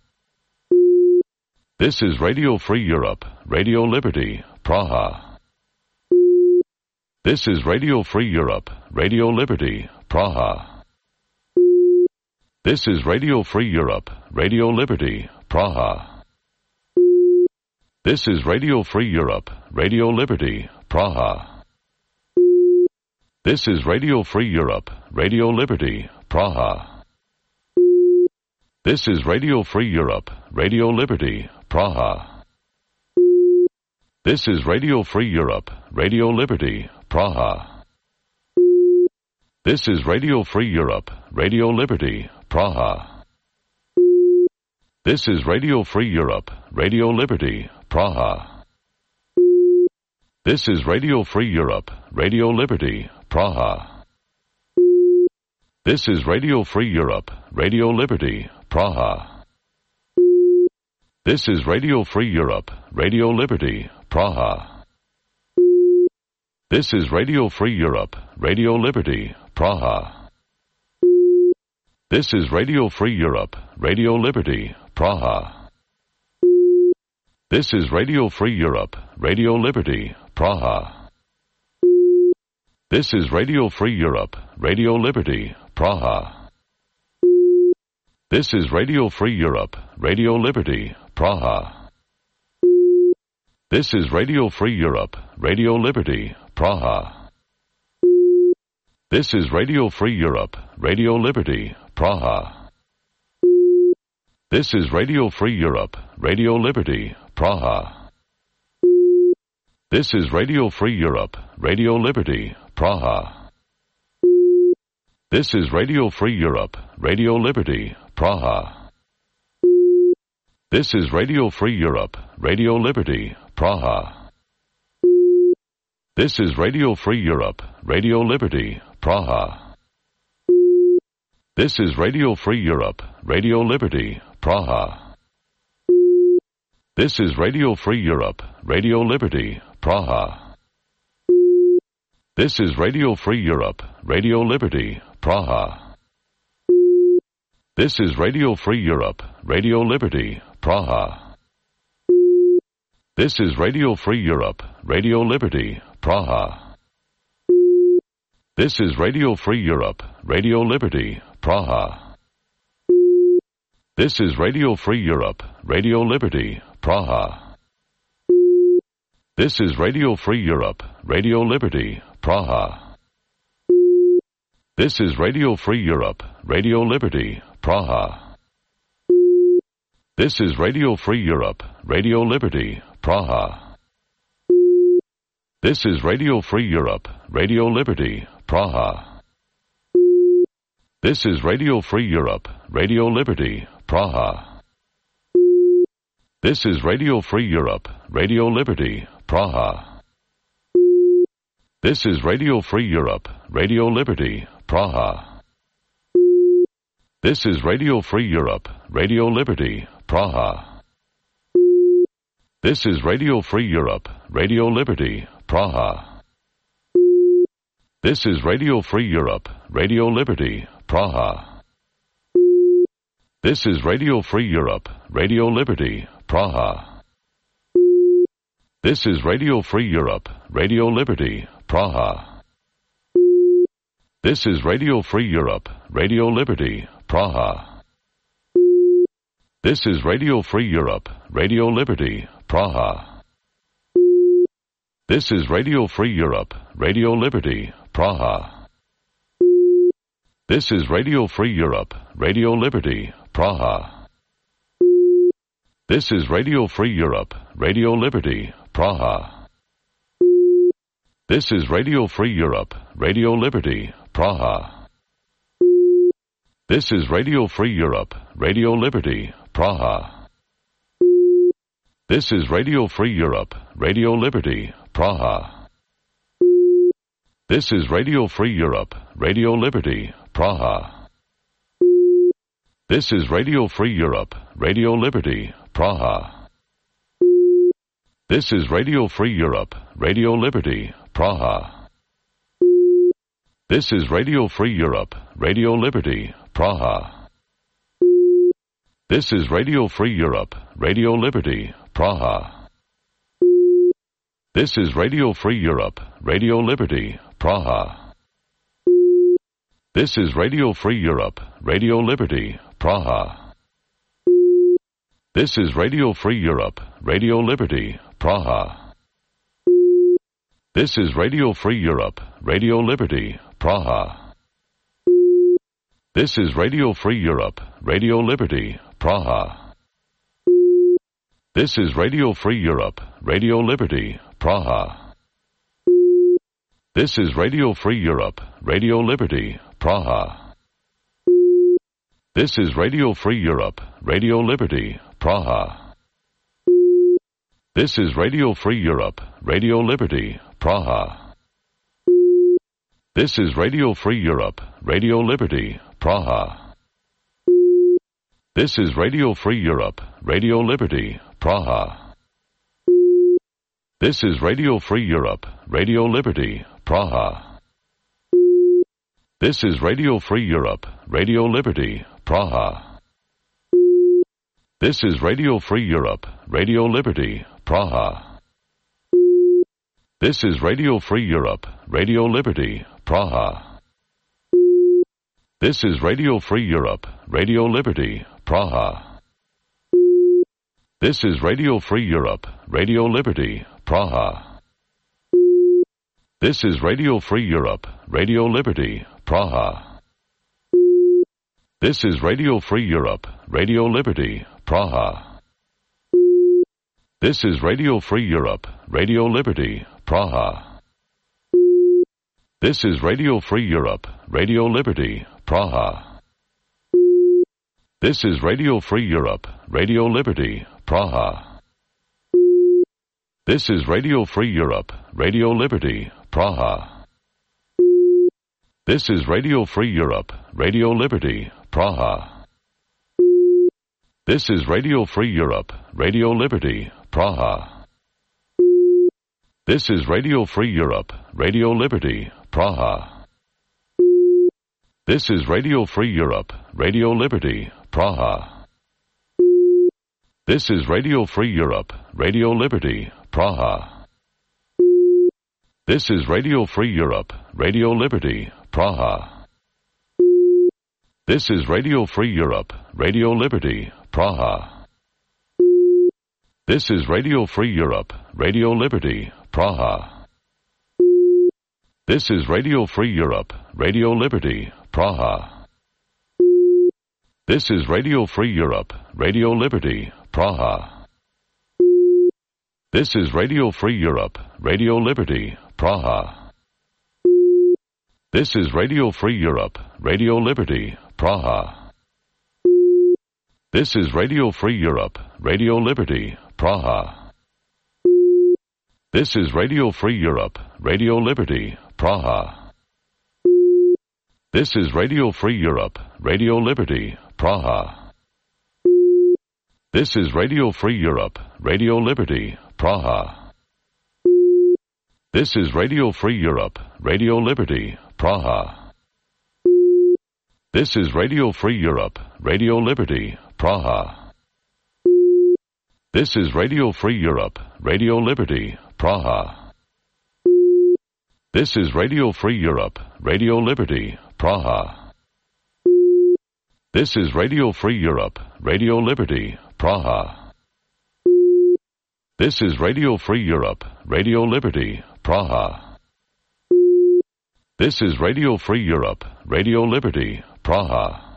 This is Radio Free Europe, Radio Liberty, Praha. This is Radio Free Europe, Radio Liberty, Praha. This is Radio Free Europe, Radio Liberty, Praha. This is Radio Free Europe, Radio Liberty, Praha. This is Radio Free Europe, Radio Liberty, Praha. This is Radio Free Europe, Radio Liberty, Praha. This is Radio Free Europe, Radio Liberty, Praha. This is Radio Free Europe, Radio Liberty, Praha. This is Radio Free Europe, Radio Liberty, Praha. This is Radio Free Europe, Radio Liberty, Praha. This is Radio Free Europe, Radio Liberty, Praha. This is Radio Free Europe, Radio Liberty, Praha. This is Radio Free Europe, Radio Liberty, Praha. This is Radio Free Europe, Radio Liberty, Praha. This is Radio Free Europe, Radio Liberty, Praha. This is Radio Free Europe, Radio Liberty, Praha. This is Radio Free Europe, Radio Liberty, Praha. This is Radio Free Europe, Radio Liberty, Praha. This is Radio Free Europe, Radio Liberty, Praha. This is Radio Free Europe, Radio Liberty, Praha. This is Radio Free Europe, Radio Liberty, Praha. This is Radio Free Europe, Radio Liberty, Praha. This is Radio Free Europe, Radio Liberty, Praha. This is Radio Free Europe, Radio Liberty, Praha. This is Radio Free Europe, Radio Liberty, Praha. This is Radio Free Europe, Radio Liberty, Praha. This is Radio Free Europe, Radio Liberty, Praha. This is Radio Free Europe, Radio Liberty, Praha. This is Radio Free Europe, Radio Liberty, Praha. This is Radio Free Europe, Radio Liberty, Praha. This is Radio Free Europe, Radio Liberty, Praha. This is Radio Free Europe, Radio Liberty, Praha. This is Radio Free Europe, Radio Liberty, Praha. This is Radio Free Europe, Radio Liberty, Praha. This is Radio Free Europe, Radio Liberty, Praha. This is Radio Free Europe, Radio Liberty, Praha. This is Radio Free Europe, Radio Liberty, Praha. This is Radio Free Europe, Radio Liberty, Praha. This is Radio Free Europe, Radio Liberty, Praha. This is Radio Free Europe, Radio Liberty, Praha. This is Radio Free Europe, Radio Liberty, Praha. This is Radio Free Europe, Radio Liberty, Praha. This is Radio Free Europe, Radio Liberty, Praha. This is Radio Free Europe, Radio Liberty, Praha. This is Radio Free Europe, Radio Liberty, Praha. This is Radio Free Europe, Radio Liberty, Praha. This is Radio Free Europe, Radio Liberty, Praha. This is Radio Free Europe, Radio Liberty, Praha. This is Radio Free Europe, Radio Liberty, Praha. This is Radio Free Europe, Radio Liberty, Praha. This is Radio Free Europe, Radio Liberty, Praha. This is Radio Free Europe, Radio Liberty, Praha. This is Radio Free Europe, Radio Liberty, Praha. This is Radio Free Europe, Radio Liberty, Praha. This is Radio Free Europe, Radio Liberty, Praha. This is Radio Free Europe, Radio Liberty, Praha. This is Radio Free Europe, Radio Liberty, Praha. This is Radio Free Europe, Radio Liberty, Praha. This is Radio Free Europe, Radio Liberty, Praha. This is Radio Free Europe, Radio Liberty, Praha. This is Radio Free Europe, Radio Liberty, Praha. This is Radio Free Europe, Radio Liberty, Praha. This is Radio Free Europe, Radio Liberty, Praha. This is Radio Free Europe, Radio Liberty, Praha. This is Radio Free Europe, Radio Liberty, Praha. This is Radio Free Europe, Radio Liberty, Praha. This is Radio Free Europe, Radio Liberty, Praha. This is Radio Free Europe, Radio Liberty, Praha. This is Radio Free Europe, Radio Liberty, Praha. This is Radio Free Europe, Radio Liberty, Praha. This is Radio Free Europe, Radio Liberty, Praha. This is Radio Free Europe, Radio Liberty, Praha. This is Radio Free Europe, Radio Liberty, Praha. This is Radio Free Europe, Radio Liberty, Praha. This is Radio Free Europe, Radio Liberty, Praha. This is Radio Free Europe, Radio Liberty, Praha. This is Radio Free Europe, Radio Liberty, Praha. This is Radio Free Europe, Radio Liberty, Praha. This is Radio Free Europe, Radio Liberty, Praha. This is Radio Free Europe, Radio Liberty, Praha. This is Radio Free Europe, Radio Liberty, Praha. This is Radio Free Europe, Radio Liberty, Praha. This is Radio Free Europe, Radio Liberty, Praha. This is Radio Free Europe, Radio Liberty, Praha. This is Radio Free Europe, Radio Liberty, Praha. This is Radio Free Europe, Radio Liberty, Praha. This is Radio Free Europe, Radio Liberty, Praha. This is Radio Free Europe, Radio Liberty, Praha. This is Radio Free Europe, Radio Liberty, Praha. This is Radio Free Europe, Radio Liberty, Praha. This is Radio Free Europe, Radio Liberty, Praha. This is Radio Free Europe, Radio Liberty, Praha. This is Radio Free Europe, Radio Liberty, Praha. This is Radio Free Europe, Radio Liberty, Praha. This is Radio Free Europe, Radio Liberty, Praha. This is Radio Free Europe, Radio Liberty, Praha. This is Radio Free Europe, Radio Liberty, Praha. This is Radio Free Europe, Radio Liberty, Praha. This is Radio Free Europe, Radio Liberty, Praha. This is Radio Free Europe, Radio Liberty, Praha. This is Radio Free Europe, Radio Liberty, Praha. This is Radio Free Europe, Radio Liberty, Praha.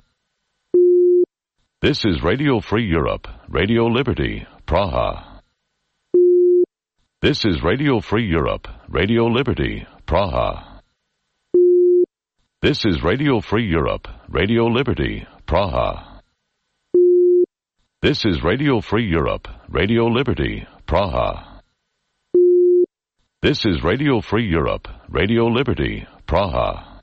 This is Radio Free Europe, Radio Liberty, Praha. This is Radio Free Europe, Radio Liberty, Praha. This is Radio Free Europe, Radio Liberty, Praha. This is Radio Free Europe, Radio Liberty, Praha. This is Radio Free Europe, Radio Liberty, Praha.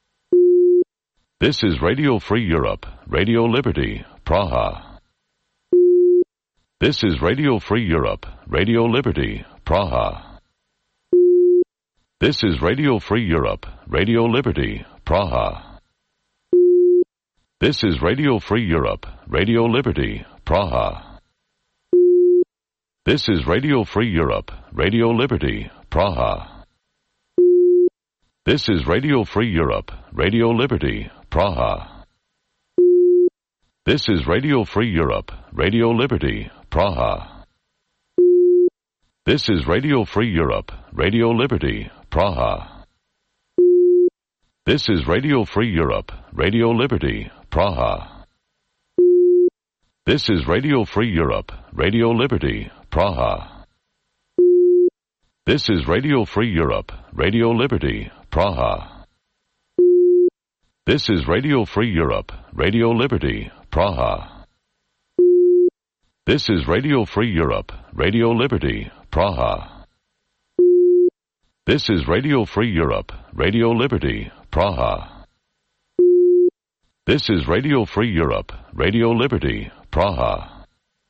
This is Radio Free Europe, Radio Liberty, Praha. This is Radio Free Europe, Radio Liberty, Praha. This is Radio Free Europe, Radio Liberty, Praha. This is Radio Free Europe, Radio Liberty, Praha. This is Radio Free Europe, Radio Liberty, Praha. This is Radio Free Europe, Radio Liberty, Praha. This is Radio Free Europe, Radio Liberty, Praha. This is Radio Free Europe, Radio Liberty, Praha. This is Radio Free Europe, Radio Liberty, Praha. This is Radio Free Europe, Radio Liberty, Praha. This is Radio Free Europe, Radio Liberty, Praha. This is Radio Free Europe, Radio Liberty, Praha. This is Radio Free Europe, Radio Liberty, Praha. This is Radio Free Europe, Radio Liberty, Praha. This is Radio Free Europe, Radio Liberty, Praha.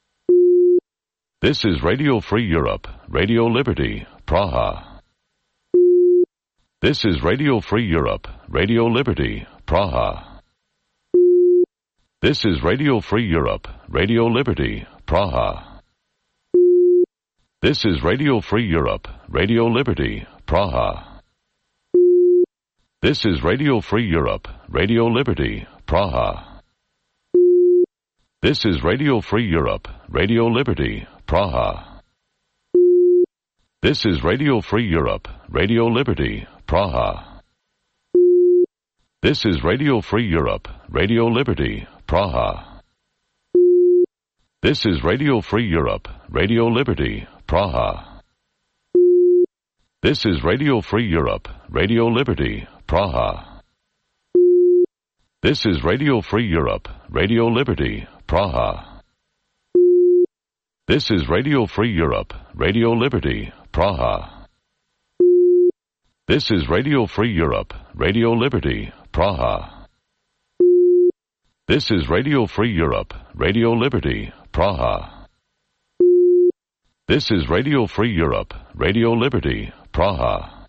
This is Radio Free Europe, Radio Liberty, Praha. This is Radio Free Europe, Radio Liberty, Praha. This is Radio Free Europe, Radio Liberty, Praha. This is Radio Free Europe, Radio Liberty, Praha. This is Radio Free Europe, Radio Liberty, Praha. This is Radio Free Europe, Radio Liberty, Praha. This is Radio Free Europe, Radio Liberty, Praha. This is Radio Free Europe, Radio Liberty, Praha. This is Radio Free Europe, Radio Liberty, Praha. This is Radio Free Europe, Radio Liberty, Praha. This is Radio Free Europe, Radio Liberty, Praha. This is Radio Free Europe, Radio Liberty, Praha. This is Radio Free Europe, Radio Liberty, Praha. This is Radio Free Europe, Radio Liberty, Praha. This is Radio Free Europe, Radio Liberty, Praha.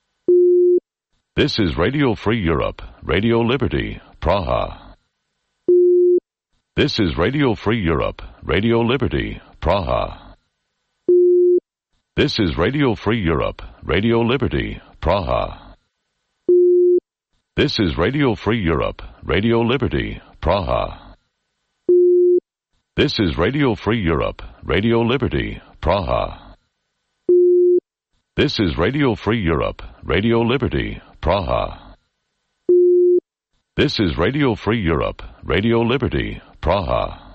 This is Radio Free Europe, Radio Liberty, Praha. This is Radio Free Europe, Radio Liberty, Praha. This is Radio Free Europe, Radio Liberty, Praha. This is Radio Free Europe, Radio Liberty, Praha. This is Radio Free Europe, Radio Liberty, Praha. This is Radio Free Europe, Radio Liberty, Praha. This is Radio Free Europe, Radio Liberty, Praha.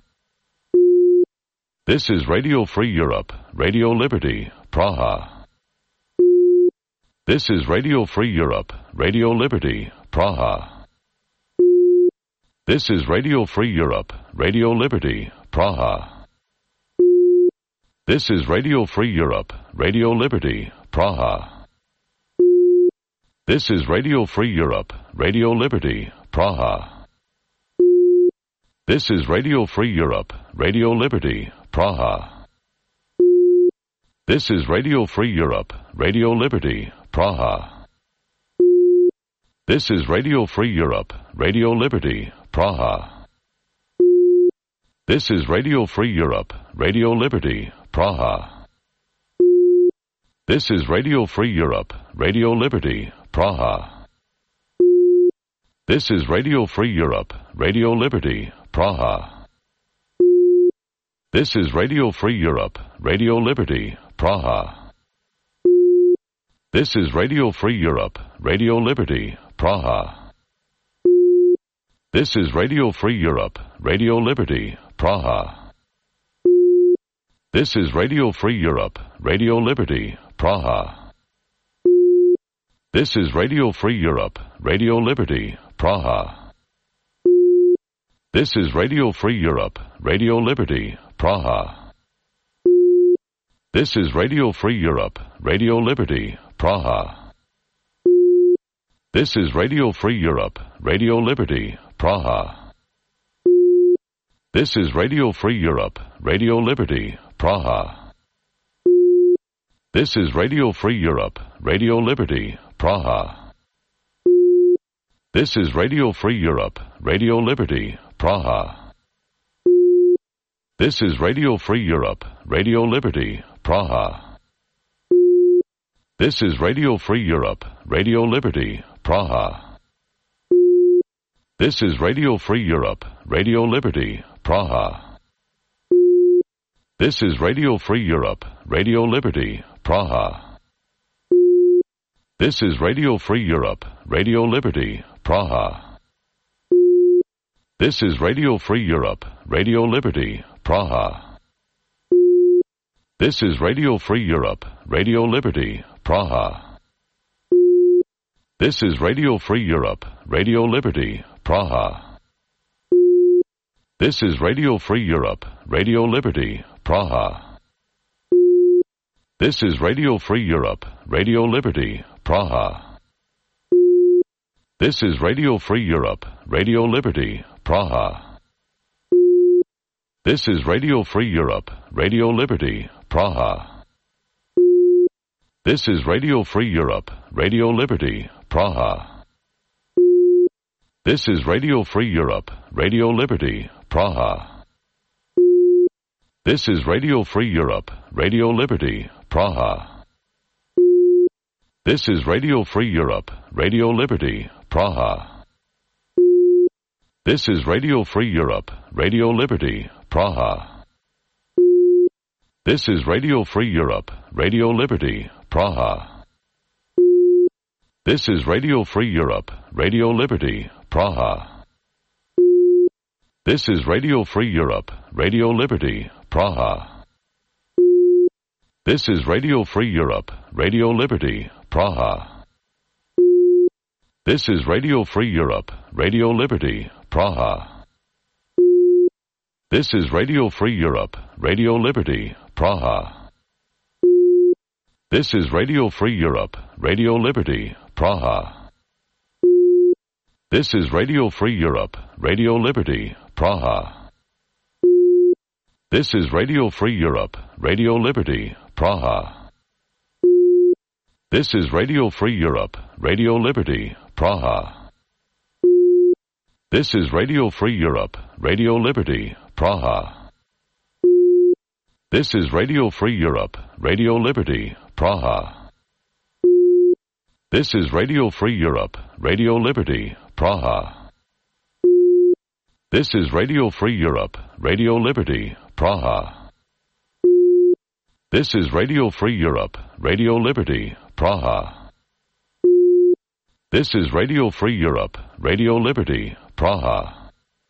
This is Radio Free Europe, Radio Liberty, Praha. This is Radio Free Europe, Radio Liberty, Praha. This is Radio Free Europe, Radio Liberty, Praha. This is Radio Free Europe, Radio Liberty, Praha. This is Radio Free Europe, Radio Liberty, Praha. This is Radio Free Europe, Radio Liberty, Praha. This is Radio Free Europe, Radio Liberty, Praha. This is Radio Free Europe, Radio Liberty, Praha. This is Radio Free Europe, Radio Liberty, Praha. This is Radio Free Europe, Radio Liberty, Praha. This is Radio Free Europe, Radio Liberty, Praha. This is Radio Free Europe, Radio Liberty, Praha. This is Radio Free Europe, Radio Liberty, Praha. This is Radio Free Europe, Radio Liberty, Praha. This is Radio Free Europe, Radio Liberty, Praha. This is Radio Free Europe, Radio Liberty, Praha. This is Radio Free Europe, Radio Liberty, Praha. This is Radio Free Europe, Radio Liberty, Praha. This is Radio Free Europe, Radio Liberty, Praha. This is Radio Free Europe, Radio Liberty, Praha. This is Radio Free Europe, Radio Liberty, Praha. This is Radio Free Europe, Radio Liberty, Praha. This is Radio Free Europe, Radio Liberty, Praha. This is Radio Free Europe, Radio Liberty, Praha. This is Radio Free Europe, Radio Liberty, Praha. This is Radio Free Europe, Radio Liberty, Praha. This is Radio Free Europe, Radio Liberty, Praha. This is Radio Free Europe, Radio Liberty, Praha. This is Radio Free Europe, Radio Liberty, Praha. This is Radio Free Europe, Radio Liberty, Praha. This is Radio Free Europe, Radio Liberty, Praha. This is Radio Free Europe, Radio Liberty, Praha. This is Radio Free Europe, Radio Liberty, Praha. This is Radio Free Europe, Radio Liberty, Praha. This is Radio Free Europe, Radio Liberty, Praha. This is Radio Free Europe, Radio Liberty, Praha. This is Radio Free Europe, Radio Liberty, Praha. This is Radio Free Europe, Radio Liberty, Praha. This is Radio Free Europe, Radio Liberty, Praha. This is Radio Free Europe, Radio Liberty, Praha. This is Radio Free Europe, Radio Liberty, Praha. This is Radio Free Europe, Radio Liberty, Praha. This is Radio Free Europe, Radio Liberty, Praha. This is Radio Free Europe, Radio Liberty, Praha. This is Radio Free Europe, Radio Liberty, Praha. This is Radio Free Europe, Radio Liberty, Praha. This is Radio Free Europe, Radio Liberty, Praha. This is Radio Free Europe, Radio Liberty, Praha. This is Radio Free Europe, Radio Liberty, Praha. This is Radio Free Europe, Radio Liberty, Praha. This is Radio Free Europe, Radio Liberty, Praha. This is Radio Free Europe, Radio Liberty, Praha. This is Radio Free Europe, Radio Liberty, Praha. This is Radio Free Europe, Radio Liberty, Praha. This is Radio Free Europe, Radio Liberty, Praha.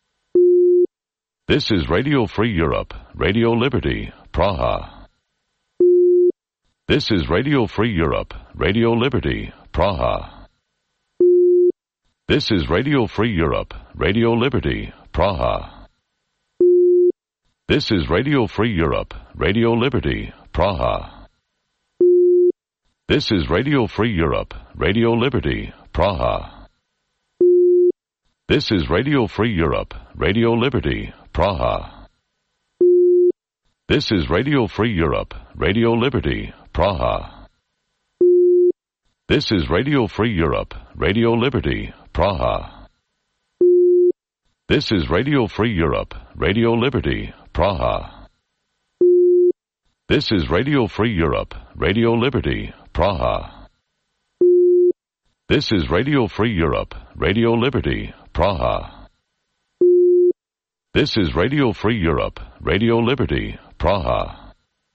This is Radio Free Europe, Radio Liberty, Praha. This is Radio Free Europe, Radio Liberty, Praha. This is Radio Free Europe, Radio Liberty, Praha. This is Radio Free Europe, Radio Liberty, Praha. This is Radio Free Europe, Radio Liberty, Praha. This is Radio Free Europe, Radio Liberty, Praha. This is Radio Free Europe, Radio Liberty, Praha. This is Radio Free Europe, Radio Liberty, Praha. This is Radio Free Europe, Radio Liberty, Praha. This is Radio Free Europe, Radio Liberty, Praha. This is Radio Free Europe, Radio Liberty, Praha. This is Radio Free Europe, Radio Liberty, Praha.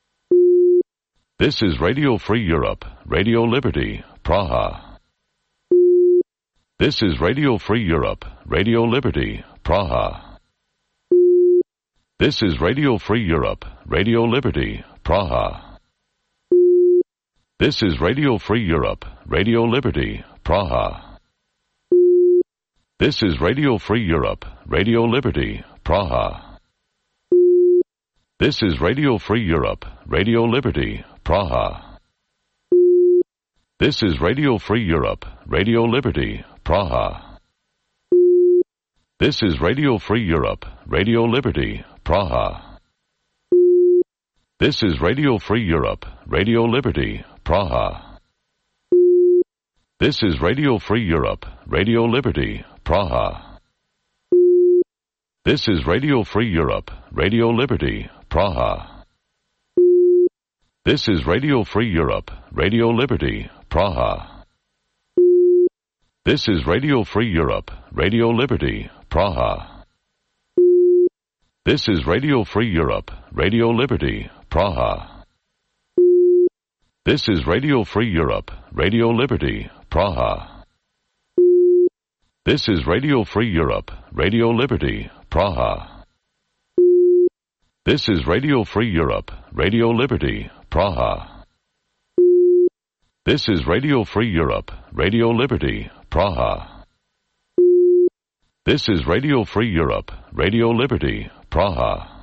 This is Radio Free Europe, Radio Liberty, Praha. This is Radio Free Europe, Radio Liberty, Praha. This is Radio Free Europe, Radio Liberty, Praha. This is Radio Free Europe, Radio Liberty, Praha. This is Radio Free Europe, Radio Liberty, Praha. This is Radio Free Europe, Radio Liberty, Praha. This is Radio Free Europe, Radio Liberty, Praha. This is Radio Free Europe, Radio Liberty, Praha. This is Radio Free Europe, Radio Liberty, Praha. This is Radio Free Europe, Radio Liberty, Praha. This is Radio Free Europe, Radio Liberty, Praha. This is Radio Free Europe, Radio Liberty, Praha. This is Radio Free Europe, Radio Liberty, Praha. This is Radio Free Europe, Radio Liberty, Praha. This is Radio Free Europe, Radio Liberty, Praha. This is Radio Free Europe, Radio Liberty, Praha. This is Radio Free Europe, Radio Liberty, Praha. This is Radio Free Europe, Radio Liberty, Praha. This is Radio Free Europe, Radio Liberty, Praha.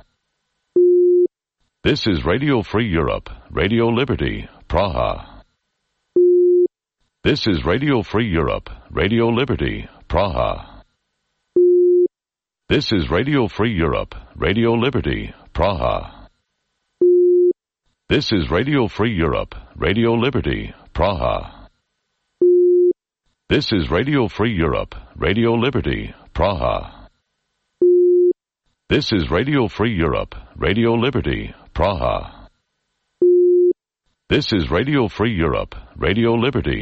This is Radio Free Europe, Radio Liberty, Praha. This is Radio Free Europe, Radio Liberty, Praha. This is Radio Free Europe, Radio Liberty, Praha. This is Radio Free Europe, Radio Liberty, Praha. This is Radio Free Europe, Radio Liberty, Praha. This is Radio Free Europe, Radio Liberty, Praha. This is Radio Free Europe, Radio Liberty.